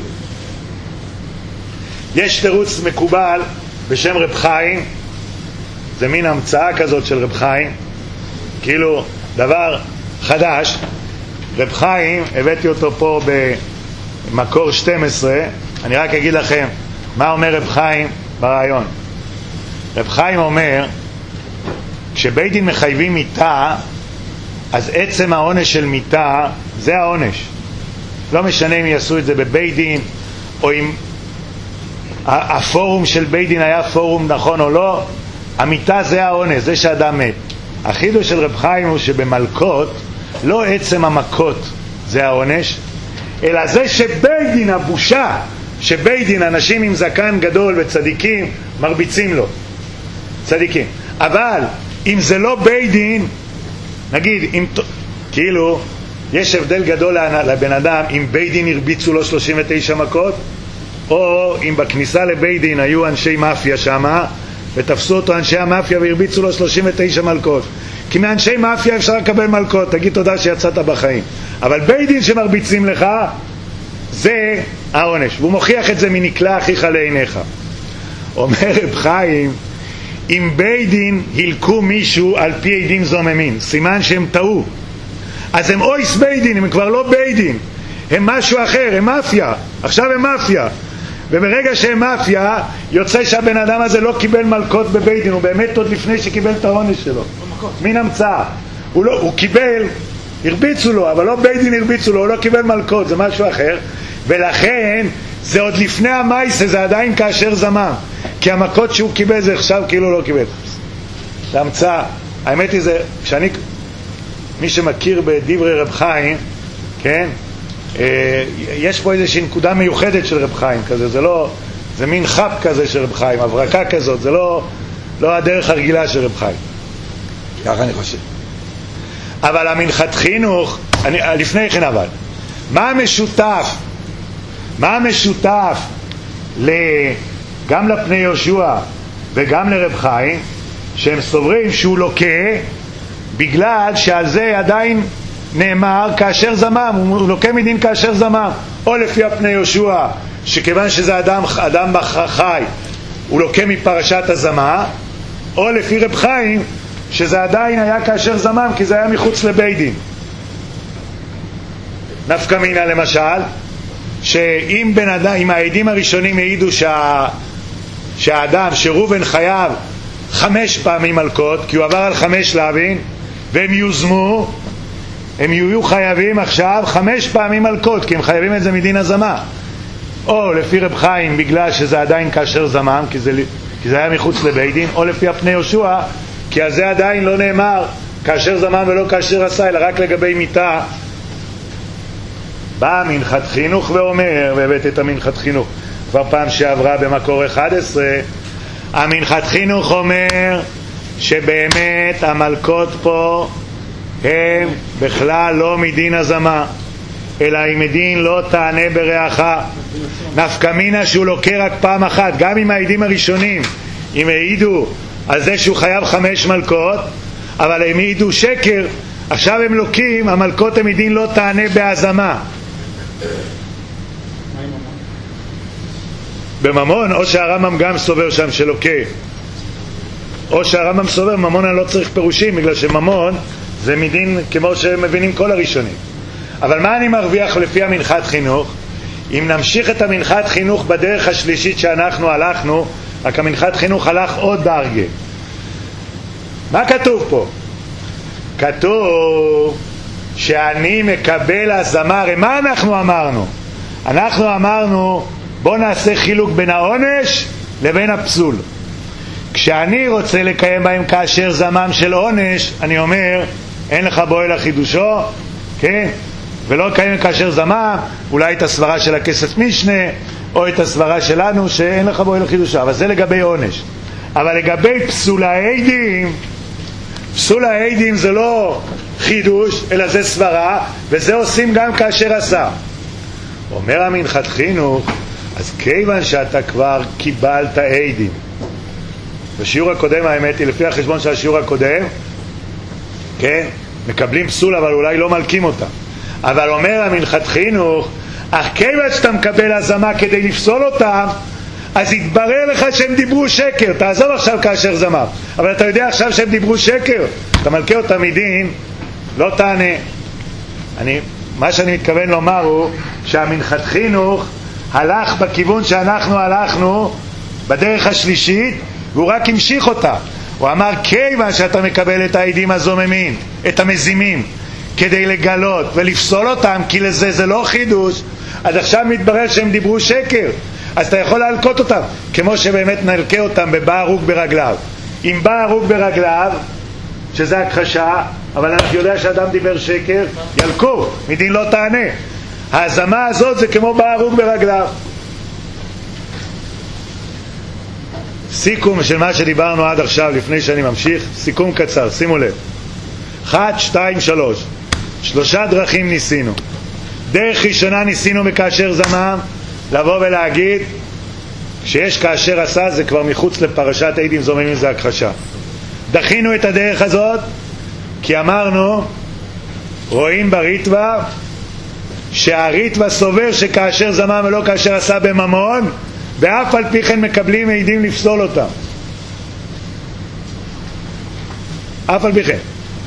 יש תירוץ מקובל בשם רב חיים, זה מין המצאה כזאת של רב חיים, כאילו דבר חדש. רב חיים, הבאתי אותו פה במקור 12, אני רק אגיד לכם מה אומר רב חיים ברעיון. רב חיים אומר, כשבית דין מחייבים מיתה, אז עצם העונש של מיתה זה העונש. לא משנה אם יעשו את זה בבית דין, או אם הפורום של בית דין היה פורום נכון או לא, המיתה זה העונש, זה שאדם מת. החידוש של רב חיים הוא שבמלכות לא עצם המכות זה העונש, אלא זה שבית דין, הבושה שבית דין, אנשים עם זקן גדול וצדיקים מרביצים לו, צדיקים. אבל אם זה לא בית דין, נגיד אם כאילו, יש הבדל גדול לבן אדם אם בית דין הרביצו לו 39 מכות, או אם בכניסה לבית דין היו אנשי מאפיה שמה, ותפסו אותו אנשי המאפיה והרביצו לו 39 מלכות. כי מאנשי מאפיה אפשר לקבל מלכות, תגיד תודה שיצאת בחיים. אבל בית דין שמרביצים לך, זה העונש. והוא מוכיח את זה מנקלה אחיך לעיניך. אומר רב חיים, אם בית דין הלקו מישהו על פי עדים זוממים, סימן שהם טעו. אז הם אויס בית דין, הם כבר לא בית דין. הם משהו אחר, הם מאפיה. עכשיו הם מאפיה. וברגע שהם מאפיה, יוצא שהבן אדם הזה לא קיבל מלכות בבית דין, הוא באמת עוד לפני שקיבל את העונש שלו. מין המצאה. הוא קיבל, הרביצו לו, אבל לא בית דין הרביצו לו, הוא לא קיבל מלכות, זה משהו אחר. ולכן, זה עוד לפני המייסה, זה עדיין כאשר זמם. כי המכות שהוא קיבל זה עכשיו כאילו לא קיבל. זה המצאה. האמת היא זה, מי שמכיר בדברי רב חיים, כן? יש פה איזושהי נקודה מיוחדת של רב חיים כזה, זה מין חפ כזה של רב חיים, הברקה כזאת, זה לא הדרך הרגילה של רב חיים. ככה אני חושב. אבל המנחת חינוך, לפני כן אבל, מה המשותף גם לפני יהושע וגם לרב חיים, שהם סוברים שהוא לוקה בגלל שעל זה עדיין נאמר כאשר זמם, הוא לוקה מדין כאשר זמם, או לפי הפני יהושע שכיוון שזה אדם חי הוא לוקה מפרשת הזמה, או לפי רב חיים שזה עדיין היה כאשר זמם כי זה היה מחוץ לבית דין. נפקא מינה למשל, שאם בן אדם, אם העדים הראשונים העידו שהאדם, שראובן חייב 5 פעמים מלכות כי הוא עבר על 5 להבין, והם יוזמו, הם יהיו חייבים עכשיו 5 פעמים מלכות כי הם חייבים את זה מדין הזמה, או לפי רב חיים בגלל שזה עדיין כאשר זמם כי זה היה מחוץ לבית דין, או לפי הפני יהושע כי על זה עדיין לא נאמר כאשר זמם ולא כאשר עשה, אלא רק לגבי מיתה. בא מנחת חינוך ואומר, והבאת את המנחת חינוך כבר פעם שעברה במקור 11, המנחת חינוך אומר שבאמת המלכות פה הם בכלל לא מדין הזמה, אלא אם מדין לא תענה ברעך. נפקא מינה שהוא לוקה רק פעם אחת, גם עם העדים הראשונים אם העידו על זה שהוא חייב 5 מלכות, אבל הם העידו שקר, עכשיו הם לוקים, המלכות הם מדין לא תענה בהזמה. בממון, או שהרמב"ם גם סובר שם שלוקה, או שהרמב"ם סובר ממון אני לא צריך פירושים, בגלל שממון זה מדין כמו שמבינים כל הראשונים. אבל מה אני מרוויח לפי המנחת חינוך? אם נמשיך את המנחת חינוך בדרך השלישית שאנחנו הלכנו, רק המנחת חינוך הלך עוד דרגה. מה כתוב פה? כתוב שאני מקבל הזמה. הרי מה אנחנו אמרנו? אנחנו אמרנו בוא נעשה חילוק בין העונש לבין הפסול. כשאני רוצה לקיים בהם כאשר זמם של עונש, אני אומר אין לך בו אלא חידושו, כן? ולא לקיים כאשר זמם, אולי את הסברה של הכסף משנה או את הסברה שלנו שאין לך בו אלא חידושו, אבל זה לגבי עונש. אבל לגבי פסול העדים, פסול העדים זה לא חידוש אלא זה סברה, וזה עושים גם כאשר עשה. אומר המנחת חינוך, אז כיוון שאתה כבר קיבלת עדים, בשיעור הקודם האמת היא לפי החשבון של השיעור הקודם, כן, מקבלים פסול אבל אולי לא מלקים אותם, אבל אומר המנחת חינוך, אך כיוון שאתה מקבל הזמה כדי לפסול אותם, אז יתברר לך שהם דיברו שקר. תעזוב עכשיו כאשר זמם, אבל אתה יודע עכשיו שהם דיברו שקר, אתה מלכה אותם מדין לא תענה. מה שאני מתכוון לומר הוא שהמנחת חינוך הלך בכיוון שאנחנו הלכנו בדרך השלישית, והוא רק המשיך אותה. הוא אמר כיוון שאתה מקבל את העדים הזוממים, את המזימים, כדי לגלות ולפסול אותם, כי לזה זה לא חידוש, אז עכשיו מתברר שהם דיברו שקר, אז אתה יכול להלקות אותם כמו שבאמת נלקה אותם בבא הרוג ברגליו. אם בא הרוג ברגליו שזה הכחשה, אבל אנחנו יודע שאדם דיבר שקר, ילקו מדין לא תענה. ההזמה הזאת זה כמו בא הרוג ברגליו. סיכום של מה שדיברנו עד עכשיו, לפני שאני ממשיך, סיכום קצר, שימו לב. 1, 2, 3. שלושה דרכים ניסינו. דרך ראשונה ניסינו בכאשר זמם, לבוא ולהגיד שיש כאשר עשה, זה כבר מחוץ לפרשת עדים זוממים, זה הכחשה. דחינו את הדרך הזאת כי אמרנו, רואים בריטווה שהריטווה סובר שכאשר זמם ולא כאשר עשה בממון, ואף על פי כן מקבלים עדים לפסול אותם. אף על פי כן.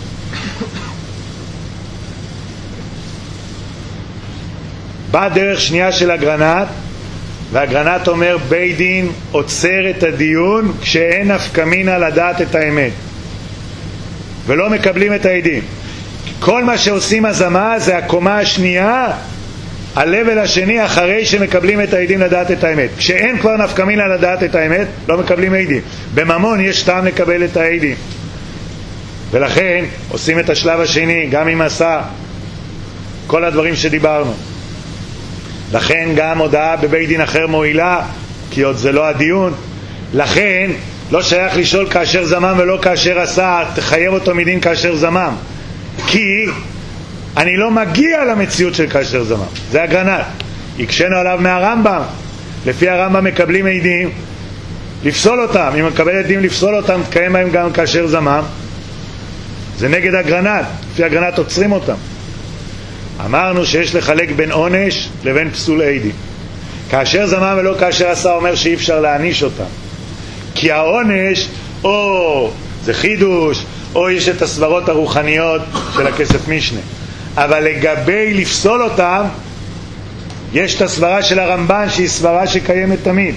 באה דרך שנייה של אגרנט, והאגרנט אומר בית דין עוצר את הדיון כשאין נפקא מינה לדעת את האמת, ולא מקבלים את העדים. כל מה שעושים הזמה זה הקומה השנייה, הלבל השני, אחרי שמקבלים את העדים לדעת את האמת. כשאין כבר נפקא מינה לדעת את האמת, לא מקבלים עדים. בממון יש טעם לקבל את העדים, ולכן עושים את השלב השני, גם אם עשה כל הדברים שדיברנו. לכן גם הודעה בבית דין אחר מועילה, כי עוד זה לא הדיון. לכן לא שייך לשאול כאשר זמם ולא כאשר עשה, תחייב אותו מדין כאשר זמם, כי אני לא מגיע למציאות של כאשר זמם. זה אגרנט. יקשנו עליו מהרמב"ם. לפי הרמב"ם מקבלים עדים לפסול אותם. אם מקבל עדים לפסול אותם, תקיים בהם גם כאשר זמם. זה נגד אגרנט. לפי אגרנט עוצרים אותם. אמרנו שיש לחלק בין עונש לבין פסול עדים. כאשר זמם ולא כאשר עשה אומר שאי אפשר להעניש אותם, כי העונש או זה חידוש או יש את הסברות הרוחניות של הכסף משנה. אבל לגבי לפסול אותם יש את הסברה של הרמב"ן שהיא סברה שקיימת תמיד.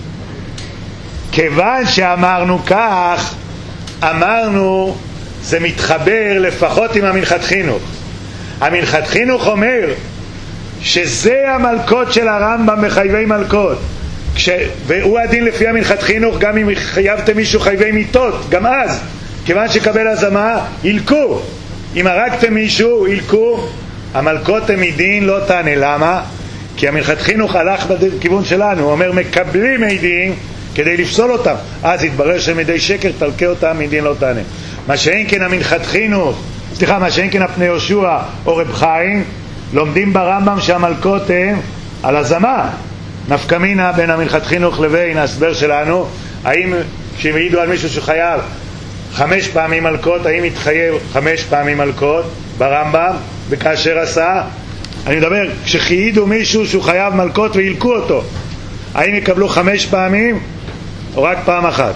כיוון שאמרנו כך, אמרנו זה מתחבר לפחות עם המנחת חינוך. המנחת חינוך אומר שזה המלכות של הרמב"ם בחייבי מלכות, והוא הדין לפי המנחת חינוך. גם אם חייבתם מישהו חייבי מיתות, גם אז כיוון שקבל הזמה ילקו. אם הרגתם מישהו ילקו. המלכות הם מדין לא תענה. למה? כי המנחת חינוך הלך בכיוון שלנו, הוא אומר מקבלים עדים כדי לפסול אותם, אז התברר שמדי שקר תלקה אותם מדין לא תענה. מה שאין כן המנחת חינוך, מה שאין כן הפני יהושע או רב חיים, לומדים ברמב"ם שהמלכות הם על הזמה. נפקא מינה בין המנחת חינוך לבין ההסבר שלנו, האם כשהם העידו על מישהו שחייב 5 פעמים מלכות, האם יתחייב 5 פעמים מלכות ברמב"ם וכאשר עשה? אני מדבר כשחיידו מישהו שהוא חייב מלכות וילקו אותו, האם יקבלו 5 פעמים או רק פעם אחת?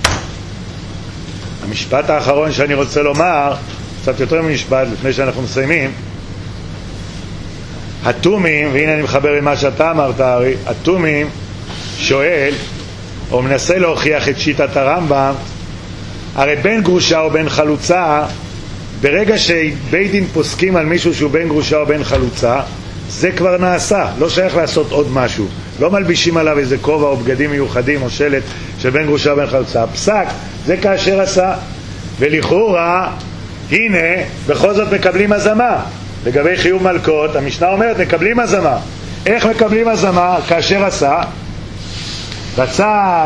המשפט האחרון שאני רוצה לומר, קצת יותר ממשפט לפני שאנחנו מסיימים. התומים, והנה אני מחבר עם מה שאתה אמרת הרי, התומים שואל או מנסה להוכיח את שיטת הרמב"ם. הרי בן גרושה או בן חלוצה, ברגע שבית דין פוסקים על מישהו שהוא בן גרושה או בן חלוצה, זה כבר נעשה, לא שייך לעשות עוד משהו. לא מלבישים עליו איזה כובע או בגדים מיוחדים או שלט של בן גרושה או בן חלוצה. הפסק זה כאשר עשה, ולכאורה הנה בכל זאת מקבלים הזמה. לגבי חיוב מלכות המשנה אומרת מקבלים הזמה. איך מקבלים הזמה? כאשר עשה. רצה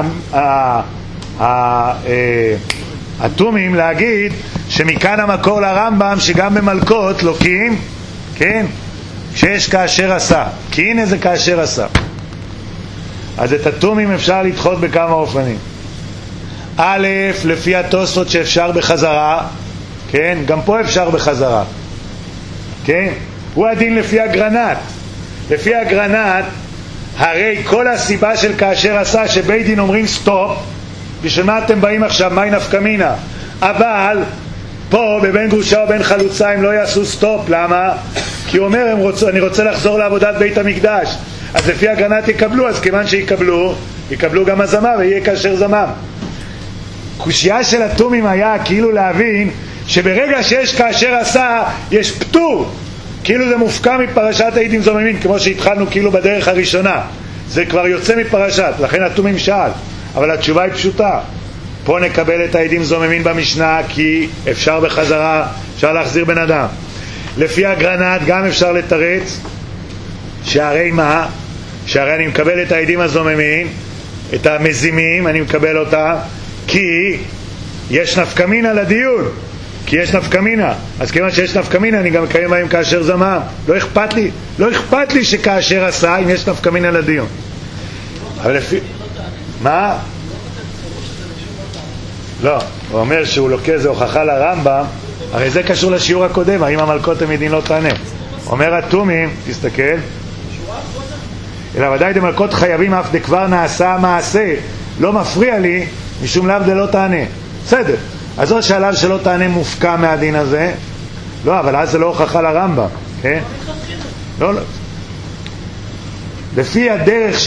התומים להגיד שמכאן המקור לרמב"ם שגם במלכות לוקים, כן, שיש כאשר עשה, כי הנה זה כאשר עשה. אז את התומים אפשר לדחות בכמה אופנים. א', לפי התוספות שאפשר בחזרה, כן, גם פה אפשר בחזרה, כן, הוא הדין לפי אגרנט. לפי אגרנט הרי כל הסיבה של כאשר עשה שבית דין אומרים סטופ, בשביל מה אתם באים עכשיו, מה נפקא מינה? אבל פה בבן גרושה או בן חלוצה הם לא יעשו סטופ. למה? כי הוא אומר אני רוצה לחזור לעבודת בית המקדש, אז לפי אגרנט יקבלו. אז כיוון שיקבלו גם הזמה ויהיה כאשר זמם. קושיה של התומים היה כאילו להבין שברגע שיש כאשר עשה יש פטור, כאילו זה מופקע מפרשת העדים זוממים, כמו שהתחלנו כאילו בדרך הראשונה, זה כבר יוצא מפרשת. לכן התומים שאל, אבל התשובה היא פשוטה. פה נקבל את העדים זוממים במשנה כי אפשר בחזרה, אפשר להחזיר בן אדם. לפי אגרנט גם אפשר לתרץ שהרי מה? שהרי אני מקבל את העדים הזוממים, את המזימים אני מקבל אותה כי יש נפקא מינה לדיון, כי יש נפקמינה. אז כיוון שיש נפקמינה אני גם מקיים בהם כאשר זמם. לא אכפת לי שכאשר עשה אם יש נפקמינה לדיון. אבל לפי... מה? לא, הוא אומר שהוא לוקח זה הוכחה לרמב"ם, הרי זה קשור לשיעור הקודם, האם המלכות המדין לא תענה. אומר התומים, תסתכל, אלא ודאי דמלכות חייבים אף דכבר נעשה מעשה, לא מפריע לי, משום לאו דלא תענה. בסדר, אז עוד שאלה שלא תענה מופקע מהדין הזה, לא, אבל אז זה לא הוכחה לרמב"ם, כן? לא. לפי הדרך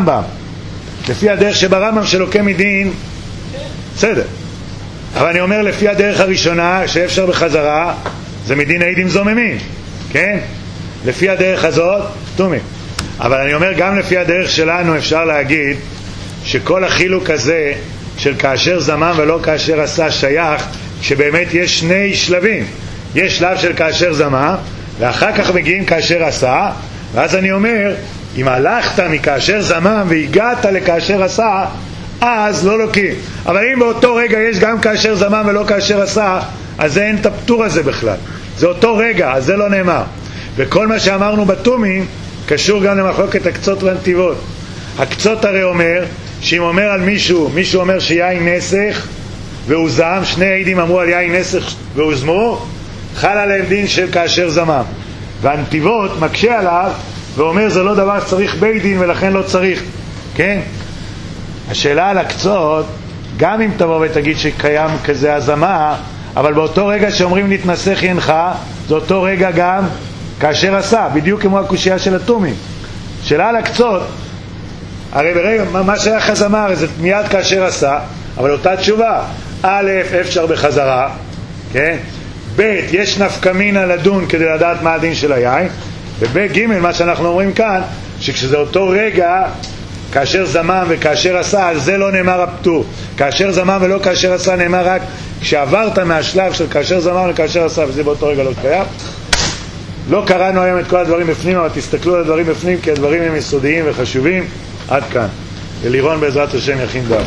שברמב"ם שלוקה מדין, בסדר. אבל אני אומר לפי הדרך הראשונה שאפשר בחזרה, זה מדין העידים זוממים, כן? לפי הדרך הזאת, תומי. אבל אני אומר גם לפי הדרך שלנו אפשר להגיד שכל החילוק הזה של כאשר זמם ולא כאשר עשה שייך, שבאמת יש שני שלבים. יש שלב של כאשר זמם, ואחר כך מגיעים כאשר עשה, ואז אני אומר, אם הלכת מכאשר זמם והגעת לכאשר עשה, אז לא לוקים. אבל אם באותו רגע יש גם כאשר זמם ולא כאשר עשה, אז זה אין את הפטור הזה בכלל. זה אותו רגע, אז זה לא נאמר. וכל מה שאמרנו בתומים קשור גם למחלוקת הקצות והנתיבות. הקצות הרי אומר, שאם אומר על מישהו אומר שיין נסך והוא זם, שני עדים אמרו על יין נסך והוא זמו, חל עליהם דין של כאשר זמם. והנתיבות מקשה עליו ואומר זה לא דבר שצריך בית דין ולכן לא צריך, כן? השאלה על הקצות, גם אם תבוא ותגיד שקיים כזה הזמה, אבל באותו רגע שאומרים נתנסך ינך, זה אותו רגע גם כאשר עשה, בדיוק כמו הקושייה של התומים. שאלה על הקצות, הרי ברגע, מה שייך הזמה, הרי זה מיד כאשר עשה, אבל אותה תשובה, א', אפשר בחזרה, כן? ב', יש נפקמינה לדון כדי לדעת מה הדין של היין, וב', ג', מה שאנחנו אומרים כאן, שכשזה אותו רגע, כאשר זמם וכאשר עשה, על זה לא נאמר הפטור. כאשר זמם ולא כאשר עשה נאמר רק כשעברת מהשלב של כאשר זמם וכאשר עשה, וזה באותו רגע לא קיים. לא קראנו היום את כל הדברים בפנים, אבל תסתכלו על הדברים בפנים, כי הדברים הם יסודיים וחשובים. עד כאן. ולירון בעזרת השם יכין דף.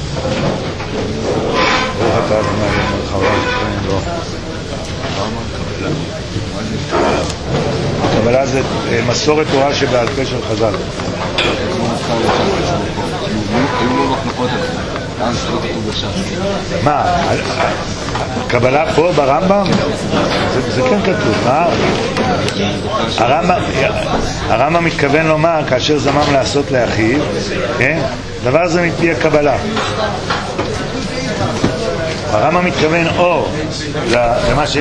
הקבלה זה מסורת תורה שבעל פה של חז"ל. מה? קבלה פה ברמב"ם? זה כן כתוב, מה? הרמב"ם מתכוון לומר כאשר זמם לעשות לאחיו, כן? דבר זה מפי הקבלה. הרמב"ם מתכוון או למה